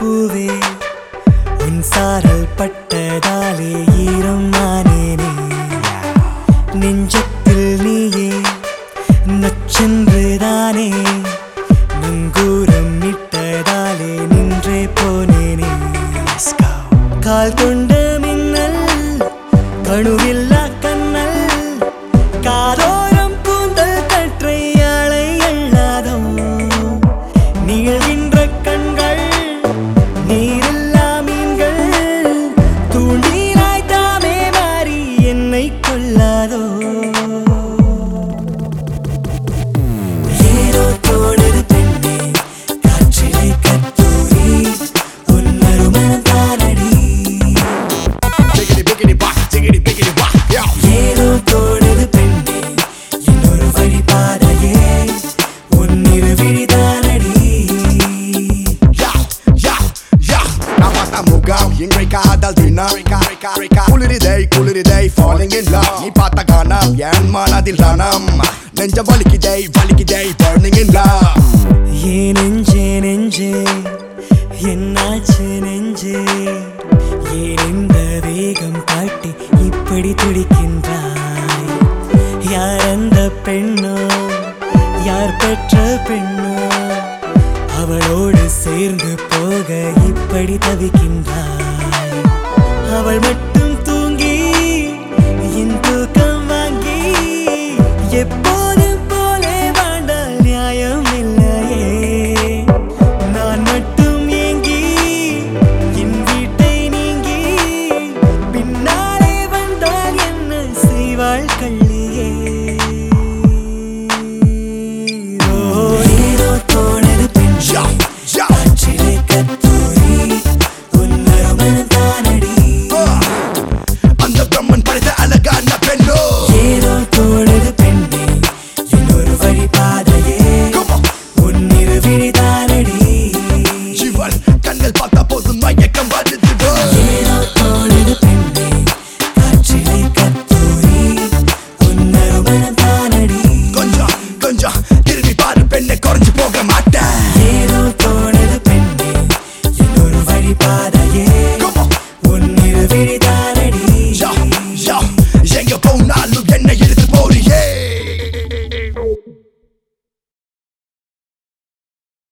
பூவே உன் சாரல் பட்டதாலே ஈரம் ஆனேனே நெஞ்சத்தில் நீயே நச்சென்றுதானே நங்கூரம் இட்டதாலே நின்றே போனேனே கால் கொண்ட மின்னல் கணுவில்லா கண்ணல் காதோரம் கூந்தல் கற்றை ஆளை அல்லாதோ நீள்கின்ற கண்கள் நீரில்லா மீன்கள் தூண்டிலாய் தாமே மாறி என்னை கொல்லாதோ ஏதோ தோணுது பெண்ணே காற்றிலே கத்தூரி உன் நறுமணம் தானடி ஏதோ தோணுது பெண்ணே இன்னொரு வழிபாதையே உன் இருவிழி தானடி இன்றை காதல் தினம் குளிரிதை falling in love நீ பார்த்த காணம் என் மனதில் ரணம் நெஞ்ச வலிக்குதை burning in love ஏன் நெஞ்சே நெஞ்சே என்னாச்சு நெஞ்சே ஏன் இந்த வேகம் காட்டி இப்படி துடிக்கின்றாய் யார் அந்த பெண்ணோ யார் பெற்ற பெண்ணோ அவளோடு சேர்ந்து போக இப்படி தவிக்கின்றாய் அவள் மட்டும் தூங்கி என் தூக்கம் வாங்கி எப்போ